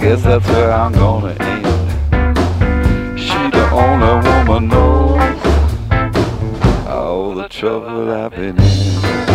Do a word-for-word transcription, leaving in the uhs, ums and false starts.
guess that's where I'm gonna end. She the only woman knows all the trouble I've been in.